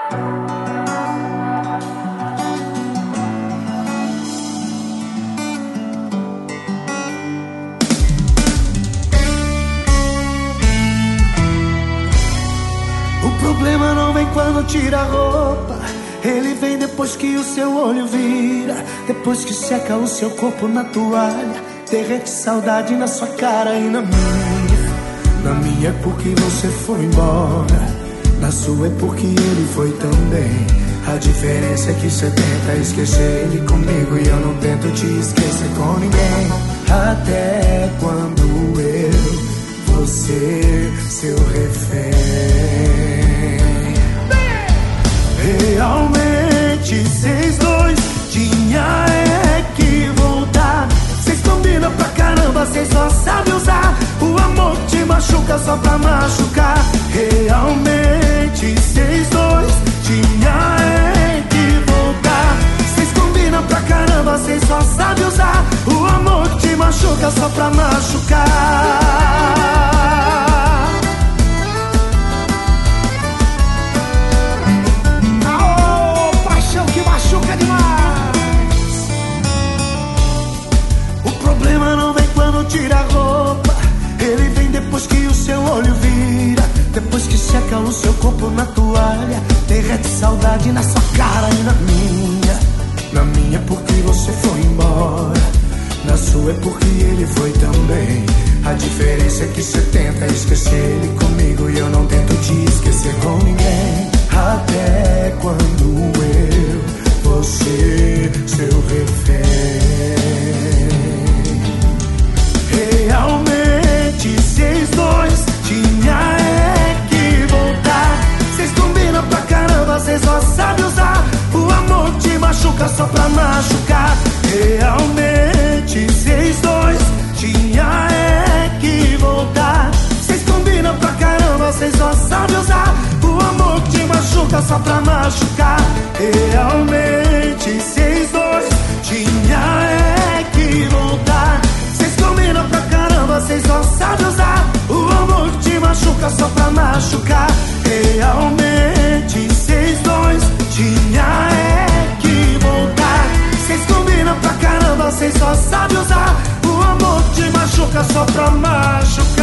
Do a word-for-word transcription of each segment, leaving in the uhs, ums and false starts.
O problema não vem quando tira a roupa, ele vem depois que o seu olho vira, depois que seca o seu corpo na toalha, derrete saudade na sua cara e na minha. Na minha é porque você foi embora, na sua é porque ele foi também. A diferença é que você tenta esquecer ele comigo e eu não tento te esquecer com ninguém. Até quando eu vou ser seu refém. Realmente vocês dois tinha é que voltar. Vocês combinam pra caramba, vocês só sabem usar o amor que te machuca só pra machucar. Realmente vocês dois tinha é que voltar. Vocês combinam pra caramba, vocês só sabem usar o amor que te machuca só pra machucar. Tira a roupa, ele vem depois que o seu olho vira, depois que seca o seu corpo na toalha, derrete saudade na sua cara e na minha. Na minha é porque você foi embora, na sua é porque ele foi também. A diferença é que você tenta esquecer ele comigo e eu não tento te esquecer com ninguém. Até quando eu vou ser seu refém. Realmente vocês dois tinha é que voltar. Vocês combinam pra caramba, vocês só sabem usar o amor que te machuca só pra machucar. Realmente vocês dois tinha é que voltar. Vocês combinam pra caramba, vocês só sabem usar o amor que te machuca só pra machucar. Realmente vocês dois tinha é que voltar. Vocês só sabem usar o amor que te machuca só pra machucar. Realmente vocês dois tinha é que voltar. Vocês combinam pra caramba, vocês só sabem usar o amor que te machuca só pra machucar.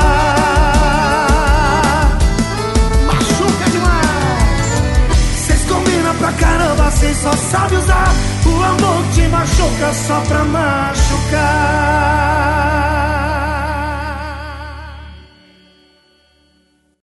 Machuca demais. Vocês combinam pra caramba, vocês só sabem usar o amor que te machuca só pra machucar.